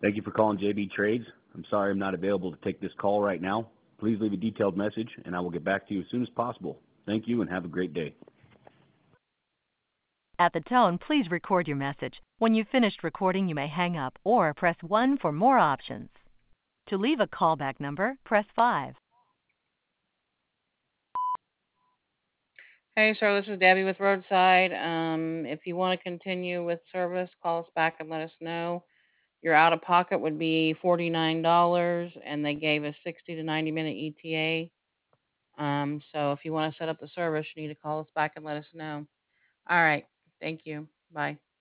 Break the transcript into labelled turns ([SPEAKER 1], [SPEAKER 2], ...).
[SPEAKER 1] Thank you for calling JB Trades. I'm sorry I'm not available to take this call right now. Please leave a detailed message, and I will get back to you as soon as possible. Thank you, and have a great day.
[SPEAKER 2] At the tone, please record your message. When you've finished recording, you may hang up or press 1 for more options. To leave a callback number, press 5.
[SPEAKER 3] Hey, sir, this is Debbie with Roadside. If you want to continue with service, call us back and let us know. Your out of pocket would be $49, and they gave us 60 to 90-minute ETA. So if you want to set up the service, you need to call us back and let us know. All right. Thank you. Bye.